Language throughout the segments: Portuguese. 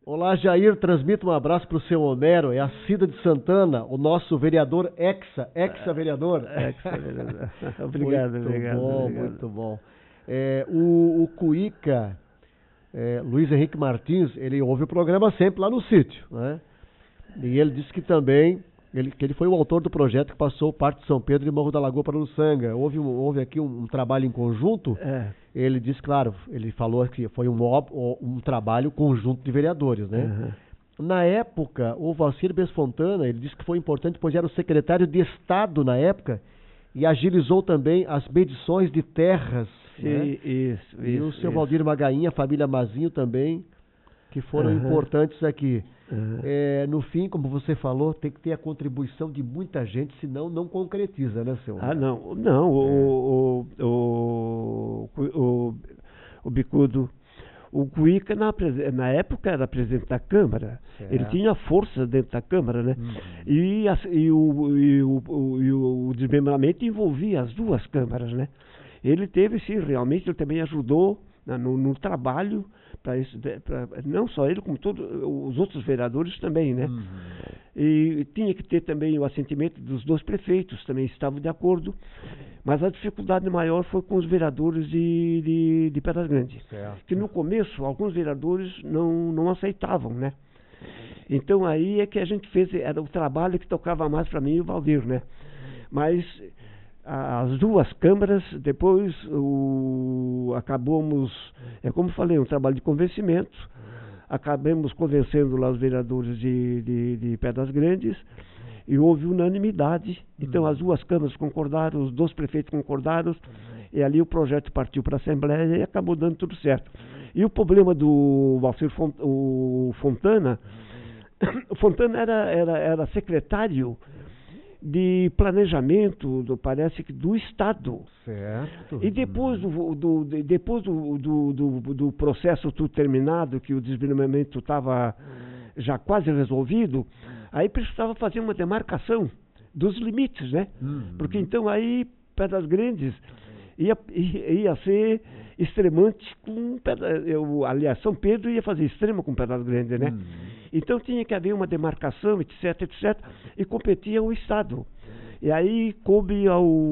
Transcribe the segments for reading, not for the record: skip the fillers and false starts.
Olá, Jair, transmito um abraço para o seu Homero, é a Cida de Santana, o nosso vereador ex-vereador. Ex-vereador. Obrigado. Muito bom. O Cuíca, Luiz Henrique Martins, ele ouve o programa sempre lá no sítio, né? E ele disse que também, que ele foi o autor do projeto que passou parte de São Pedro e Morro da Lagoa para Uruçanga. Houve aqui um trabalho em conjunto. Ele disse, claro, ele falou que foi um trabalho conjunto de vereadores, né? Na época, o Valcir Besfontana, ele disse que foi importante, pois era o secretário de Estado na época e agilizou também as medições de terras. Sim, né? Isso. E o seu Valdir Magainha, a família Mazinho também, que foram importantes aqui. No fim, como você falou, tem que ter a contribuição de muita gente, senão não concretiza, né, seu? Não. O Bicudo, o Cuíca na época era presidente da Câmara. Certo. Ele tinha força dentro da Câmara, né? E o desmembramento envolvia as duas câmaras, né? Ele teve, sim, realmente, ele também ajudou no trabalho para isso, não só ele, como todos os outros vereadores também, né? E tinha que ter também o assentimento dos dois prefeitos, também estavam de acordo, mas a dificuldade maior foi com os vereadores de Pedras Grandes, que no começo alguns vereadores não aceitavam, né? Então aí é que a gente fez, era o trabalho que tocava mais para mim e o Valdir, né? Mas as duas câmaras, depois acabamos, como falei, um trabalho de convencimento, acabamos convencendo lá os vereadores de Pedras Grandes e houve unanimidade. Então as duas câmaras concordaram, os dois prefeitos concordaram, e ali o projeto partiu para a Assembleia e acabou dando tudo certo. E o problema do Valcir Fontana, o Fontana era secretário de planejamento, parece que do Estado. Certo. E depois do processo tudo terminado, que o desmembramento estava já quase resolvido, aí precisava fazer uma demarcação dos limites, né? Porque então aí Pedras Grandes ia ser Extremante com aliás, São Pedro ia fazer Extrema com Pedras Grandes, né? Então tinha que haver uma demarcação, etc, e competia o Estado. E aí coube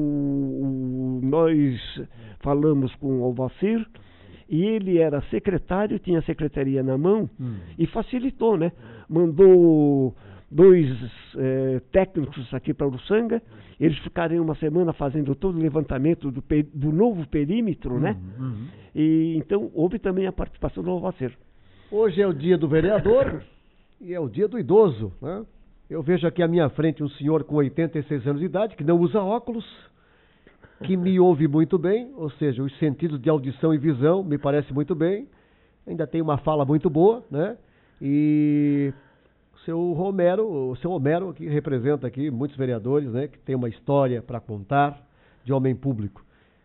nós falamos com o Valcir, e ele era secretário, tinha a secretaria na mão, e facilitou, né? Mandou dois técnicos aqui para Uruçanga, eles ficaram uma semana fazendo todo o levantamento do novo perímetro, né? E então houve também a participação do Valcir. Hoje é o dia do vereador e é o dia do idoso, né? Eu vejo aqui à minha frente um senhor com 86 anos de idade, que não usa óculos, que me ouve muito bem, ou seja, os sentidos de audição e visão me parece muito bem, ainda tem uma fala muito boa, né? E o seu Homero, que representa aqui muitos vereadores, né? Que tem uma história para contar de homem público.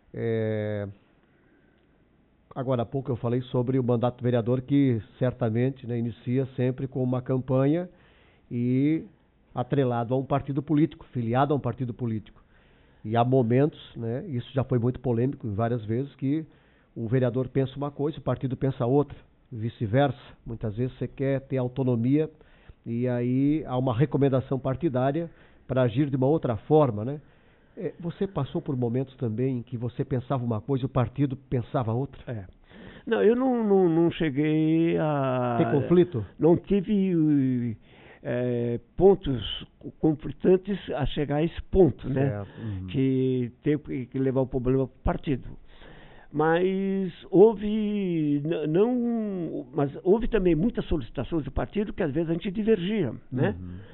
Agora há pouco eu falei sobre o mandato do vereador, que certamente, né, inicia sempre com uma campanha e atrelado a um partido político, filiado a um partido político. E há momentos, né, isso já foi muito polêmico várias vezes, que o vereador pensa uma coisa, o partido pensa outra, vice-versa. Muitas vezes você quer ter autonomia e aí há uma recomendação partidária para agir de uma outra forma, né? Você passou por momentos também em que você pensava uma coisa e o partido pensava outra? Não, eu não cheguei a... Tem conflito? Não tive pontos conflitantes a chegar a esse ponto, né? Que teve que levar o problema para o partido. Mas houve também muitas solicitações do partido que às vezes a gente divergia, né?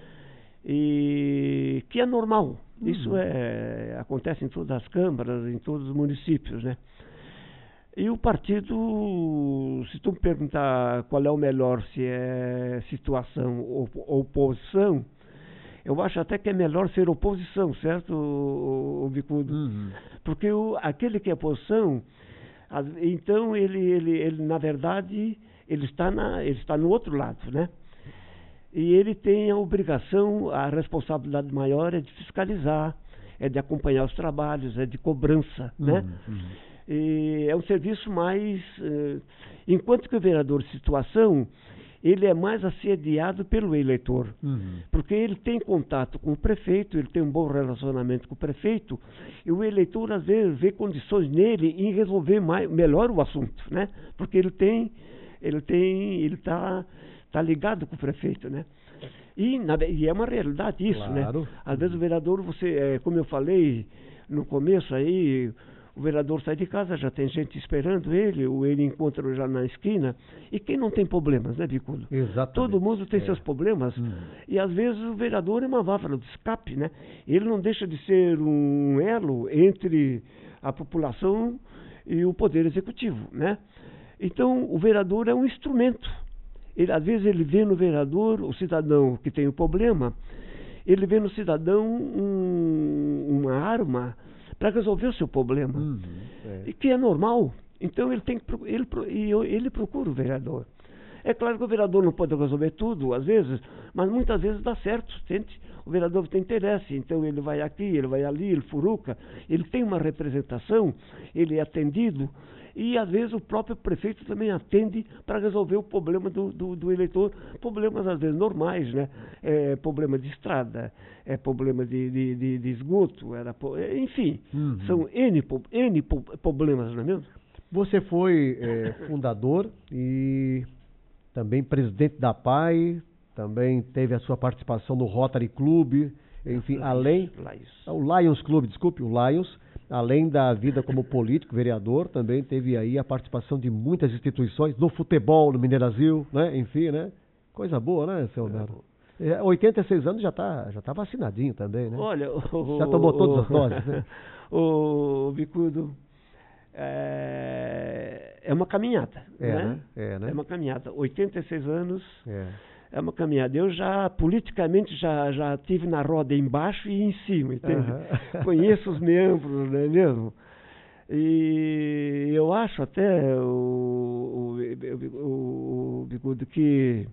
E que é normal. Isso acontece em todas as câmaras, em todos os municípios, né? E o partido, se tu me perguntar qual é o melhor, se é situação ou oposição, eu acho até que é melhor ser oposição, certo, o Bicudo? Porque aquele que é oposição, então ele na verdade, ele está no outro lado, né? E ele tem a obrigação, a responsabilidade maior é de fiscalizar, é de acompanhar os trabalhos, é de cobrança, né? E é um serviço mais... enquanto que o vereador de situação, ele é mais assediado pelo eleitor. Porque ele tem contato com o prefeito, ele tem um bom relacionamento com o prefeito, e o eleitor, às vezes, vê condições nele em resolver melhor o assunto, né? Porque ele tá ligado com o prefeito, né? E é uma realidade isso, claro, né? Às vezes o vereador, como eu falei no começo aí, o vereador sai de casa, já tem gente esperando ele, ou ele encontra já na esquina. E quem não tem problemas, né, Bicudo? Exatamente. Todo mundo tem seus problemas. E às vezes o vereador é uma válvula de escape, né? Ele não deixa de ser um elo entre a população e o poder executivo, né? Então o vereador é um instrumento. Às vezes ele vê no vereador, o cidadão que tem o problema, ele vê no cidadão uma arma para resolver o seu problema, e que é normal. Então ele procura o vereador. É claro que o vereador não pode resolver tudo, às vezes, mas muitas vezes dá certo, entende? O vereador tem interesse, então ele vai aqui, ele vai ali, ele furuca, ele tem uma representação, ele é atendido, e às vezes o próprio prefeito também atende para resolver o problema do eleitor, problemas às vezes normais, né? Problema de estrada, problema de esgoto, enfim, são N problemas, não é mesmo? Você foi fundador e também presidente da PAI, também teve a sua participação no Rotary Club, enfim, o Lions Club, desculpe, o Lions. Além da vida como político, vereador, também teve aí a participação de muitas instituições, no futebol, no Mineirasil, né? Enfim, né? Coisa boa, né, seu Nero? 86 anos já tá vacinadinho também, né? Olha, já tomou todas as doses, né? O Bicudo, é uma caminhada, né? É uma caminhada. 86 anos... É uma caminhada. Eu politicamente, já estive na roda embaixo e em cima, entende? Conheço os membros, não é mesmo? E eu acho até, o Bicudo, que...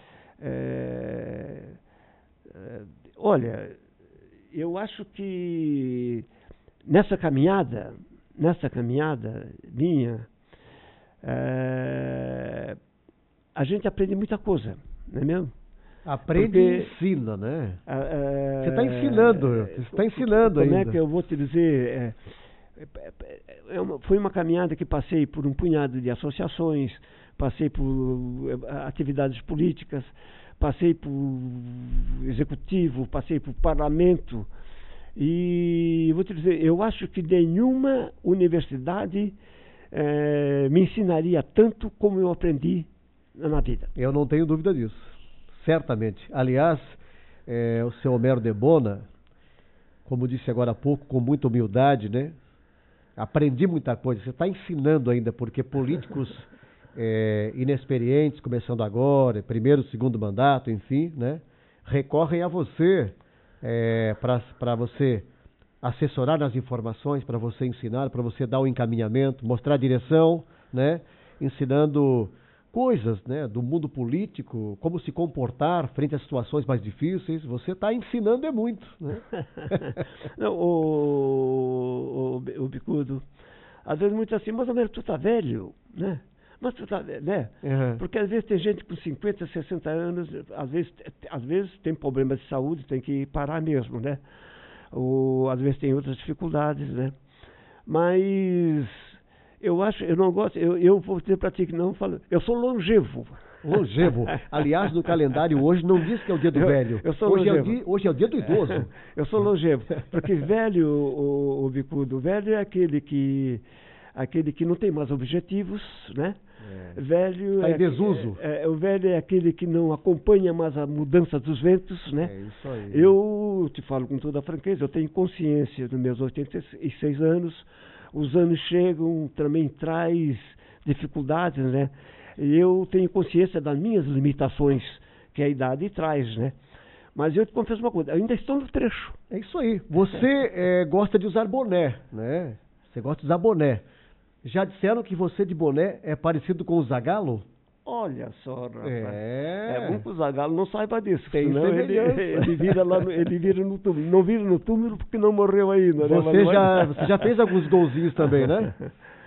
olha, eu acho que nessa caminhada minha, a gente aprende muita coisa. Não é mesmo? Aprende e ensina, né? Você está ensinando, ainda. Como é que eu vou te dizer? Foi uma caminhada que passei por um punhado de associações, passei por atividades políticas, passei por executivo, passei por parlamento. E vou te dizer, eu acho que nenhuma universidade me ensinaria tanto como eu aprendi na vida. Eu não tenho dúvida disso, certamente. Aliás, o seu Homero Debona, como disse agora há pouco, com muita humildade, né? Aprendi muita coisa. Você está ensinando ainda, porque políticos inexperientes, começando agora, primeiro, segundo mandato, enfim, né? Recorrem a você para você assessorar nas informações, para você ensinar, para você dar o encaminhamento, mostrar a direção, né? Ensinando coisas, né, do mundo político, como se comportar frente a situações mais difíceis. Você está ensinando muito, né? Não, o Bicudo, às vezes muito assim, mas tu tá velho, né? Mas tu tá, né? Porque às vezes tem gente com 50, 60 anos, às vezes tem problemas de saúde, tem que parar mesmo, né? Ou às vezes tem outras dificuldades, né? Mas eu não gosto, eu vou dizer para ti que não falo, eu sou longevo. Longevo. Aliás, no calendário hoje não diz que é o dia do velho. Eu sou longevo. Hoje é o dia do idoso. Eu sou longevo. Porque velho, o Bicudo, velho é aquele que não tem mais objetivos, né? Velho tá em desuso. O velho é aquele que não acompanha mais a mudança dos ventos, né? É isso aí. Eu te falo com toda a franqueza, eu tenho consciência dos meus 86 anos. Os anos chegam, também traz dificuldades, né? E eu tenho consciência das minhas limitações que a idade traz, né? Mas eu te confesso uma coisa, ainda estou no trecho. É isso aí. Você gosta de usar boné, né? Você gosta de usar boné. Já disseram que você de boné é parecido com o Zagallo? Olha só, rapaz. É bom que o Zagallo não saiba disso, senão ele vira no túmulo. Não vira no túmulo porque não morreu ainda, né? Você já fez alguns golzinhos também, né?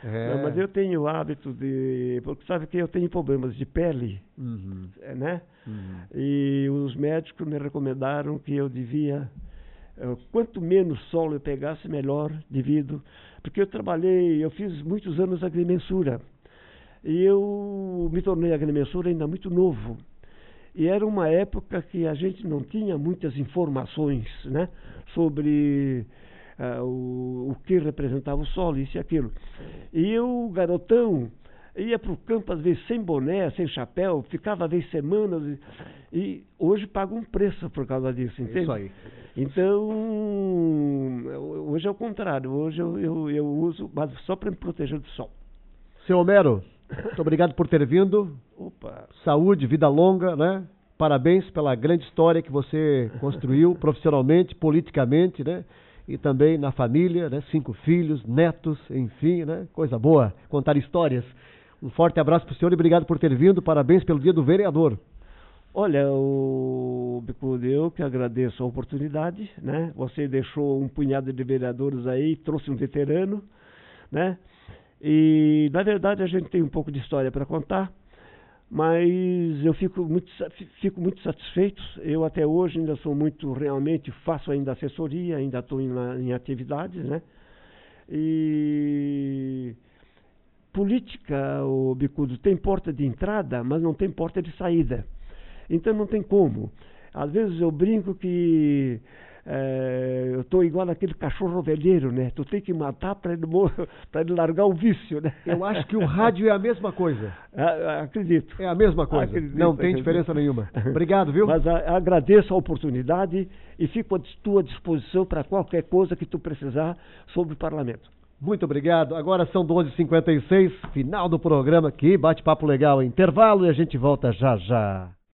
Não, mas eu tenho o hábito de... Porque sabe que eu tenho problemas de pele, né? E os médicos me recomendaram que eu devia... Quanto menos sol eu pegasse, melhor, devido... Porque eu fiz muitos anos agrimensura. E eu me tornei agrimensor ainda muito novo. E era uma época que a gente não tinha muitas informações, né, sobre o que representava o solo, isso e aquilo. E eu, garotão, ia para o campo às vezes sem boné, sem chapéu, ficava às vezes semanas, e hoje pago um preço por causa disso, entende? Isso aí. Então, hoje é o contrário, hoje eu uso, mas só para me proteger do sol. Seu Homero, muito obrigado por ter vindo. Opa. Saúde, vida longa, né? Parabéns pela grande história que você construiu profissionalmente, politicamente, né? E também na família, né? 5 filhos, netos, enfim, né? Coisa boa, contar histórias. Um forte abraço para o senhor e obrigado por ter vindo. Parabéns pelo Dia do Vereador. Olha, Bicudo, eu que agradeço a oportunidade, né? Você deixou um punhado de vereadores aí, trouxe um veterano, né? E, na verdade, a gente tem um pouco de história para contar, mas eu fico muito satisfeito. Eu, até hoje, ainda sou realmente faço ainda assessoria, ainda estou em atividades, né? E política, Bicudo, tem porta de entrada, mas não tem porta de saída. Então, não tem como. Às vezes eu brinco que... eu estou igual aquele cachorro ovelheiro, né? Tu tem que matar para ele largar o vício, né? Eu acho que o rádio é a mesma coisa. Acredito. É a mesma coisa. Não tem diferença nenhuma. Obrigado, viu? Mas agradeço a oportunidade e fico à tua disposição para qualquer coisa que tu precisar sobre o parlamento. Muito obrigado. Agora são 12h56, final do programa aqui. Bate-papo legal, intervalo e a gente volta já já.